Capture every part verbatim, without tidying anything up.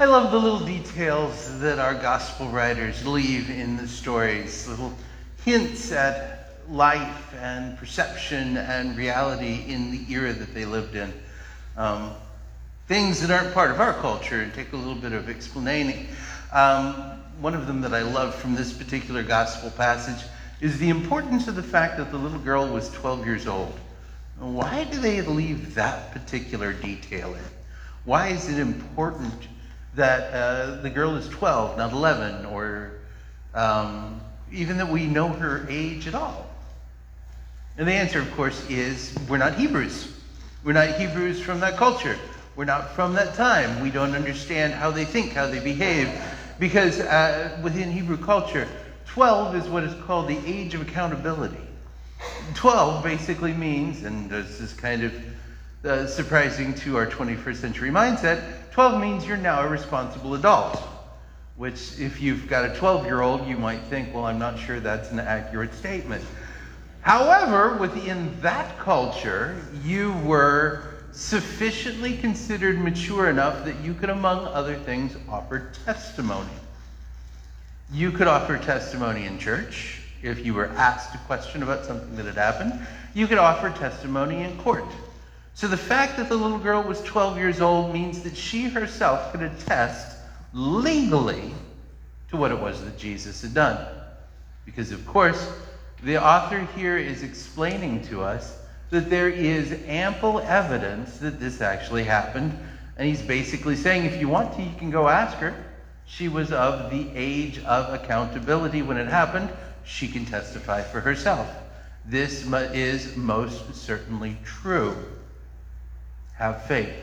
I love the little details that our gospel writers leave in the stories, little hints at life and perception and reality in the era that they lived in. Um, things that aren't part of our culture and take a little bit of explaining. Um, one of them that I love from this particular gospel passage is the importance of the fact that the little girl was twelve years old. Why do they leave that particular detail in? Why is it important that uh, the girl is twelve, not eleven, or um, even that we know her age at all? And the answer, of course, is we're not Hebrews. We're not Hebrews from that culture. We're not from that time. We don't understand how they think, how they behave. Because uh, within Hebrew culture, twelve is what is called the age of accountability. twelve basically means, and this is kind of uh, surprising to our twenty-first century mindset, twelve means you're now a responsible adult. Which, if you've got a twelve-year-old, you might think, well, I'm not sure that's an accurate statement. However, within that culture, you were sufficiently considered mature enough that you could, among other things, offer testimony. You could offer testimony in church. If you were asked a question about something that had happened, you could offer testimony in court. So the fact that the little girl was twelve years old means that she herself could attest legally to what it was that Jesus had done. Because, of course, the author here is explaining to us that there is ample evidence that this actually happened. And he's basically saying, if you want to, you can go ask her. She was of the age of accountability when it happened. She can testify for herself. This is most certainly true. Have faith.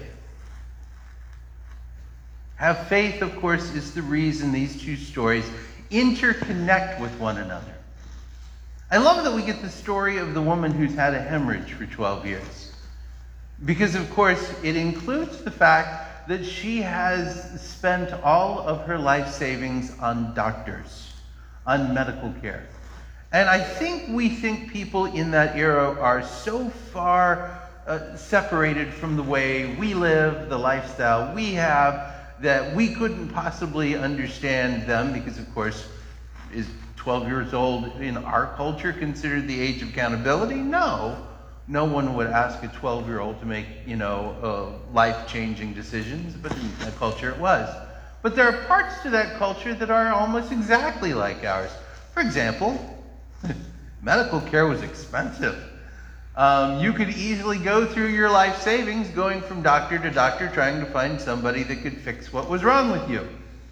Have faith, of course, is the reason these two stories interconnect with one another. I love that we get the story of the woman who's had a hemorrhage for twelve years. Because, of course, it includes the fact that she has spent all of her life savings on doctors, on medical care. And I think we think people in that era are so far uh, separated from the way we live, the lifestyle we have, that we couldn't possibly understand them because, of course, is twelve years old in our culture considered the age of accountability? No. No one would ask a twelve-year-old to make, you know, uh, life-changing decisions, but in that culture it was. But there are parts to that culture that are almost exactly like ours. For example, medical care was expensive. Um, you could easily go through your life savings going from doctor to doctor trying to find somebody that could fix what was wrong with you.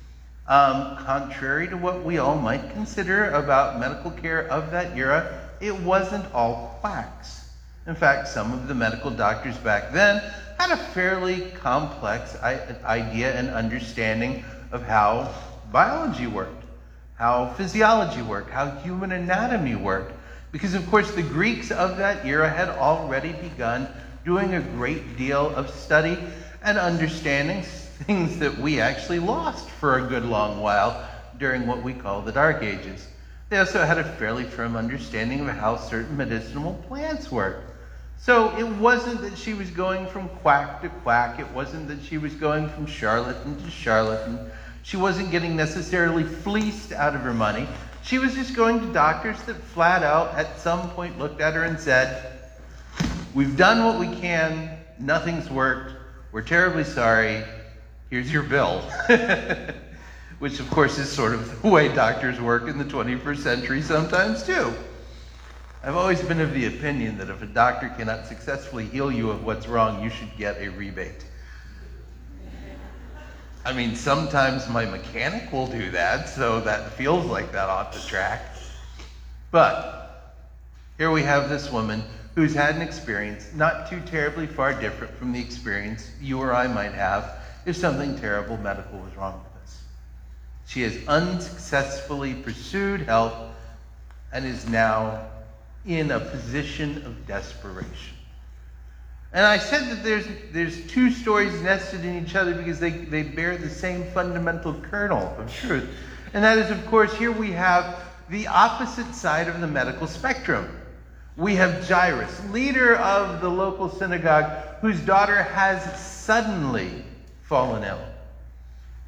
Um, contrary to what we all might consider about medical care of that era, it wasn't all quacks. In fact, some of the medical doctors back then had a fairly complex idea and understanding of how biology worked, how physiology worked, how human anatomy worked. Because, of course, the Greeks of that era had already begun doing a great deal of study and understanding, things that we actually lost for a good long while during what we call the Dark Ages. They also had a fairly firm understanding of how certain medicinal plants work. So it wasn't that she was going from quack to quack. It wasn't that she was going from charlatan to charlatan. She wasn't getting necessarily fleeced out of her money. She was just going to doctors that flat out at some point looked at her and said, "We've done what we can. Nothing's worked. We're terribly sorry. Here's your bill." Which, of course, is sort of the way doctors work in the twenty-first century sometimes, too. I've always been of the opinion that if a doctor cannot successfully heal you of what's wrong, you should get a rebate. I mean, sometimes my mechanic will do that, so that feels like that ought to track. But here we have this woman who's had an experience not too terribly far different from the experience you or I might have if something terrible medical was wrong with us. She has unsuccessfully pursued help and is now in a position of desperation. And I said that there's there's two stories nested in each other because they, they bear the same fundamental kernel of truth. And that is, of course, here we have the opposite side of the medical spectrum. We have Jairus, leader of the local synagogue, whose daughter has suddenly fallen ill,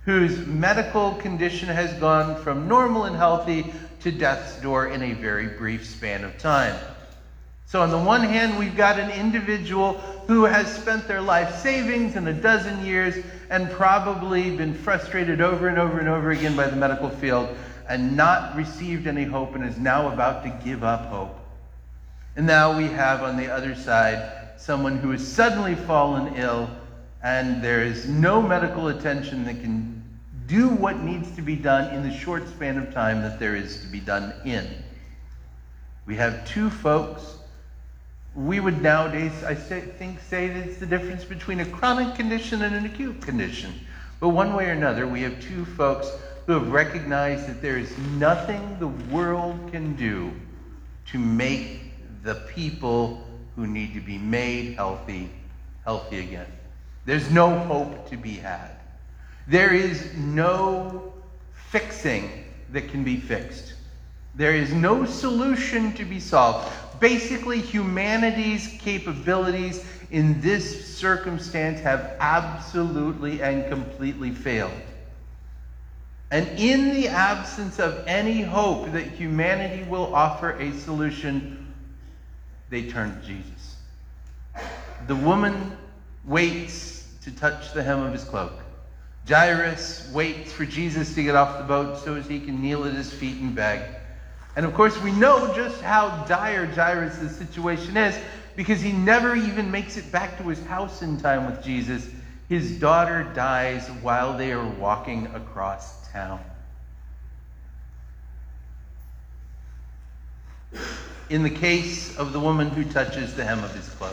whose medical condition has gone from normal and healthy to death's door in a very brief span of time. So on the one hand, we've got an individual who has spent their life savings in a dozen years and probably been frustrated over and over and over again by the medical field and not received any hope and is now about to give up hope. And now we have on the other side someone who has suddenly fallen ill, and there is no medical attention that can do what needs to be done in the short span of time that there is to be done in. We have two folks. We would nowadays, I say, think, say that it's the difference between a chronic condition and an acute condition. But one way or another, we have two folks who have recognized that there is nothing the world can do to make the people who need to be made healthy, healthy again. There's no hope to be had. There is no fixing that can be fixed. There is no solution to be solved. Basically, humanity's capabilities in this circumstance have absolutely and completely failed. And in the absence of any hope that humanity will offer a solution, they turn to Jesus. The woman waits to touch the hem of his cloak. Jairus waits for Jesus to get off the boat so as he can kneel at his feet and beg. And of course, we know just how dire Jairus' situation is because he never even makes it back to his house in time with Jesus. His daughter dies while they are walking across town. In the case of the woman who touches the hem of his cloak,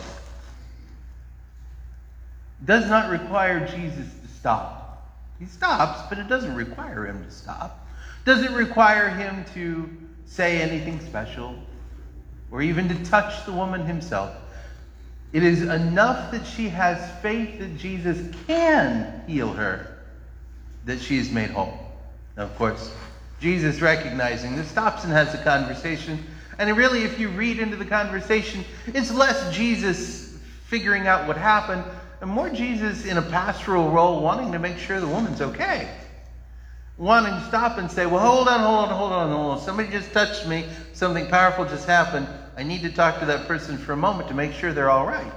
it does not require Jesus to stop. He stops, but it doesn't require him to stop. Does it require him to say anything special or even to touch the woman himself? It is enough that she has faith that Jesus can heal her, that she is made whole. Now, of course, Jesus, recognizing this, stops and has a conversation. And really, if you read into the conversation, it's less Jesus figuring out what happened and more Jesus in a pastoral role wanting to make sure the woman's okay. Wanting to stop and say, well, hold on, hold on, hold on, hold on. Somebody just touched me. Something powerful just happened. I need to talk to that person for a moment to make sure they're all right.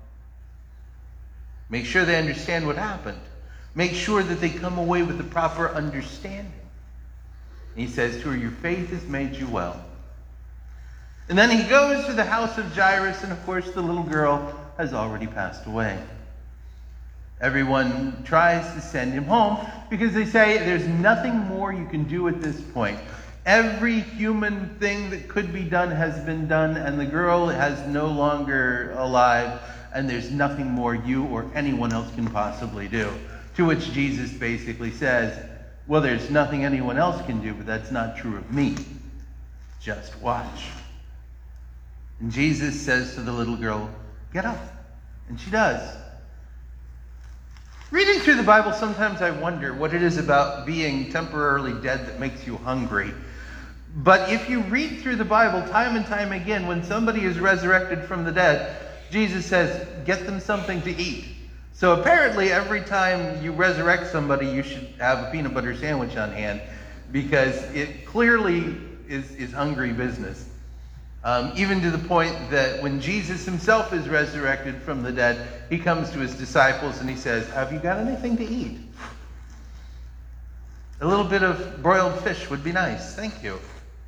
Make sure they understand what happened. Make sure that they come away with the proper understanding. And he says to her, your faith has made you well. And then he goes to the house of Jairus, and of course the little girl has already passed away. Everyone tries to send him home because they say there's nothing more you can do at this point. Every human thing that could be done has been done, and the girl is no longer alive, and there's nothing more you or anyone else can possibly do. To which Jesus basically says, well, there's nothing anyone else can do, but that's not true of me. Just watch. And Jesus says to the little girl, get up. And she does. Reading through the Bible, sometimes I wonder what it is about being temporarily dead that makes you hungry. But if you read through the Bible time and time again, when somebody is resurrected from the dead, Jesus says, get them something to eat. So apparently every time you resurrect somebody, you should have a peanut butter sandwich on hand because it clearly is, is hungry business. Um, even to the point that when Jesus himself is resurrected from the dead, he comes to his disciples and he says, have you got anything to eat? A little bit of broiled fish would be nice. Thank you.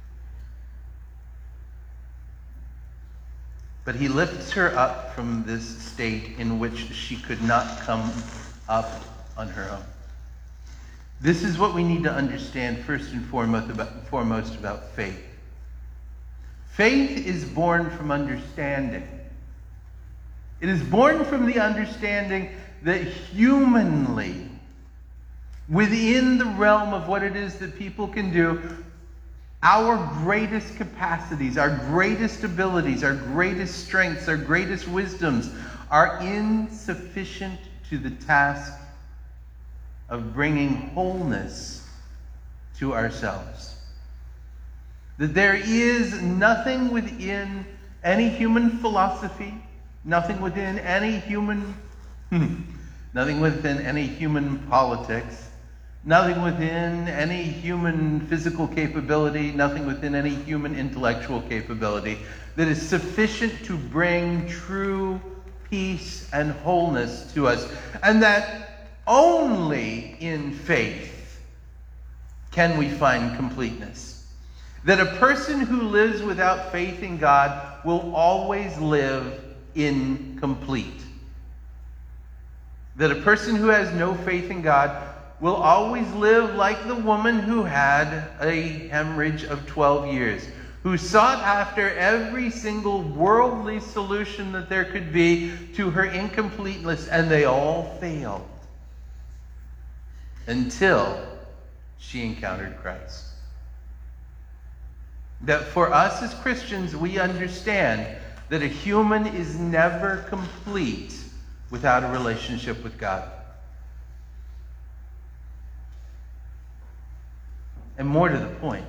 But he lifts her up from this state in which she could not come up on her own. This is what we need to understand first and foremost about, foremost about faith. Faith is born from understanding. It is born from the understanding that humanly, within the realm of what it is that people can do, our greatest capacities, our greatest abilities, our greatest strengths, our greatest wisdoms are insufficient to the task of bringing wholeness to ourselves. That there is nothing within any human philosophy, nothing within any human, nothing within any human politics, Nothing within any human physical capability, nothing within any human intellectual capability that is sufficient to bring true peace and wholeness to us. And that only in faith can we find completeness. That a person who lives without faith in God will always live incomplete. That a person who has no faith in God will always live like the woman who had a hemorrhage of twelve years, who sought after every single worldly solution that there could be to her incompleteness, and they all failed until she encountered Christ. That for us as Christians, we understand that a human is never complete without a relationship with God. And more to the point,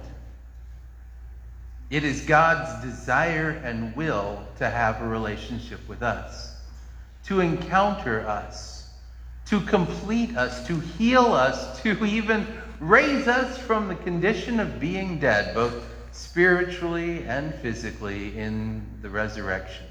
it is God's desire and will to have a relationship with us, to encounter us, to complete us, to heal us, to even raise us from the condition of being dead, both spiritually and physically, in the resurrection.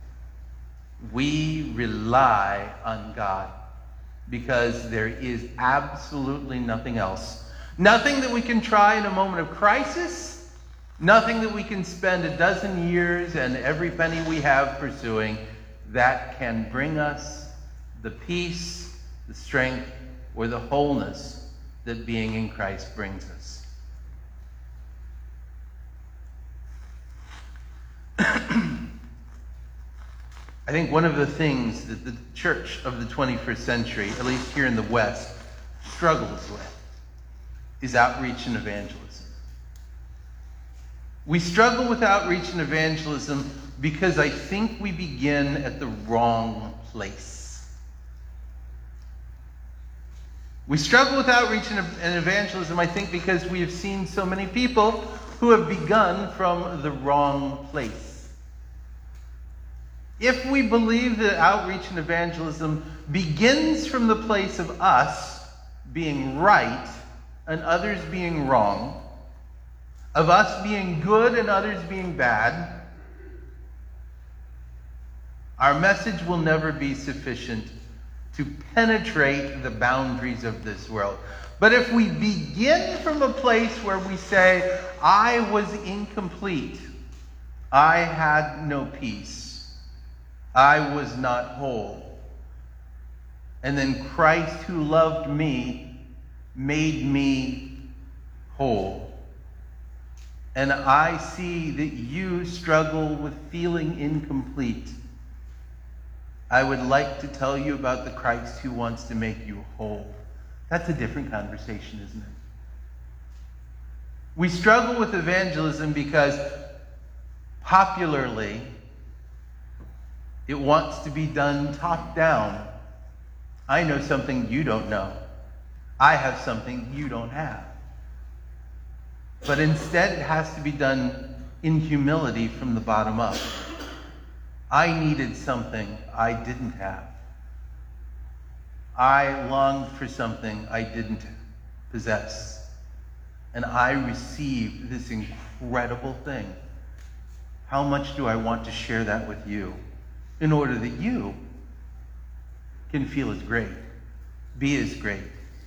We rely on God because there is absolutely nothing else. Nothing that we can try in a moment of crisis, nothing that we can spend a dozen years and every penny we have pursuing that can bring us the peace, the strength, or the wholeness that being in Christ brings us. I think one of the things that the church of the twenty-first century, at least here in the West, struggles with is outreach and evangelism. We struggle with outreach and evangelism because I think we begin at the wrong place. We struggle with outreach and evangelism, I think, because we have seen so many people who have begun from the wrong place. If we believe that outreach and evangelism begins from the place of us being right and others being wrong, of us being good and others being bad, our message will never be sufficient to penetrate the boundaries of this world. But if we begin from a place where we say, I was incomplete, I had no peace, I was not whole, and then Christ who loved me made me whole, and I see that you struggle with feeling incomplete, I would like to tell you about the Christ who wants to make you whole. That's a different conversation, isn't it? We struggle with evangelism because popularly it wants to be done top down. I know something you don't know. I have something you don't have. But instead it has to be done in humility from the bottom up. I needed something I didn't have. I longed for something I didn't possess. And I received this incredible thing. How much do I want to share that with you in order that you can feel as great, be as great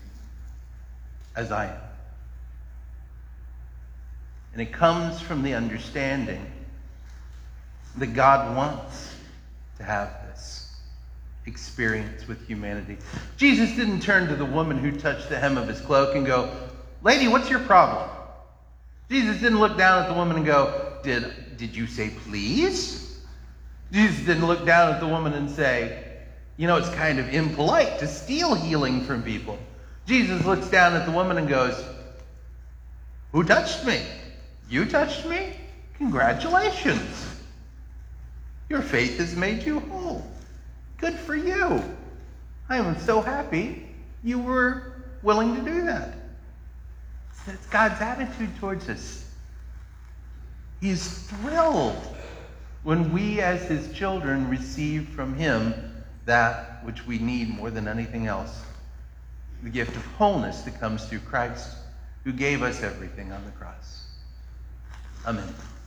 as I am? And it comes from the understanding that God wants to have this experience with humanity. Jesus didn't turn to the woman who touched the hem of his cloak and go, "Lady, what's your problem?" Jesus didn't look down at the woman and go, Did, did you say please? Jesus didn't look down at the woman and say, you know, it's kind of impolite to steal healing from people. Jesus looks down at the woman and goes, who touched me? You touched me? Congratulations. Your faith has made you whole. Good for you. I am so happy you were willing to do that. That's God's attitude towards us. He's thrilled when we as his children receive from him that which we need more than anything else. the gift of wholeness that comes through Christ, who gave us everything on the cross. Amen.